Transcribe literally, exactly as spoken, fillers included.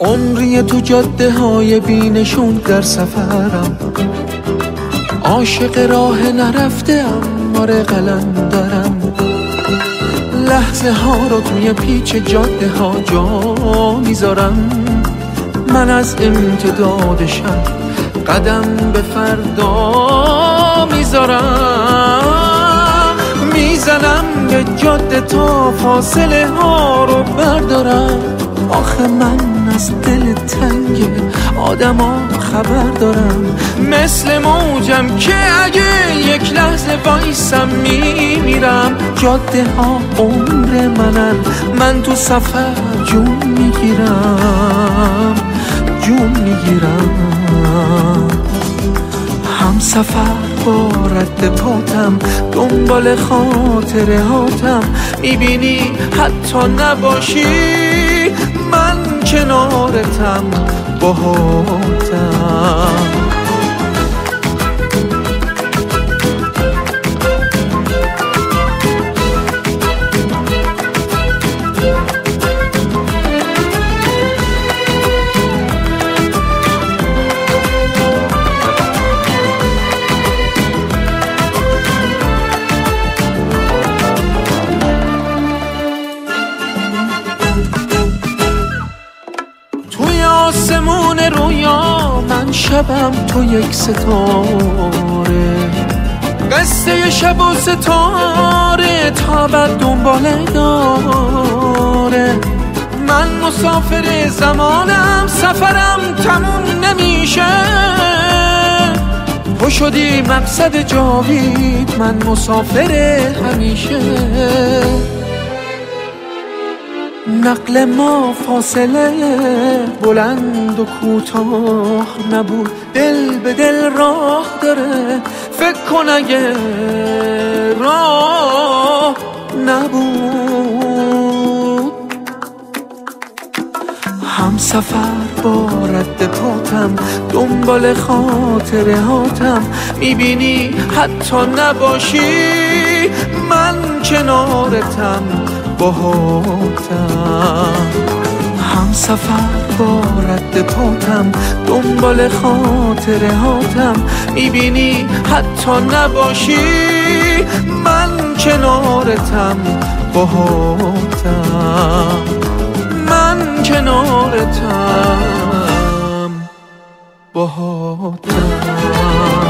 عمری تو جاده های بینشون در سفرم، عاشق راه نرفته‌ام، آره قلندرم. لحظه ها رو توی پیچ جاده ها جا میذارم، من از امتداد شب قدم به فردا میذارم. میزنم به جاده تا فاصله ها رو بردارم، آخه من از دل تنگ آدم ها خبر دارم. مثل موجم که اگه یک لحظه وایسم میمیرم. جاده ها عمر منن، من تو سفر جون میگیرم، جون میگیرم. هم سفر با رد پاتم، دنبال خاطره هاتم. میبینی حتی نباشی من کنارتم، باهاتم. آسمون رویا من شبم تو یک ستاره، قصه شب و ستاره تا بعد دنباله داره. من مسافر زمانم، سفرم تموم نمیشه. تو شدی مقصد جاوید، من مسافر همیشه. نقل ما فاصله بلند و کوتاه نبود، دل به دل راه داره. فکر کن اگه راه نبود. هم سفر با رد پاتم، دنبال خاطره هاتم. میبینی حتی نباشی من کنارتم، باهاتم. هم سفر با رد پاتم، دنبال خاطره هاتم. میبینی حتی نباشی من کنارتم، باهاتم. من کنارتم، باهاتم.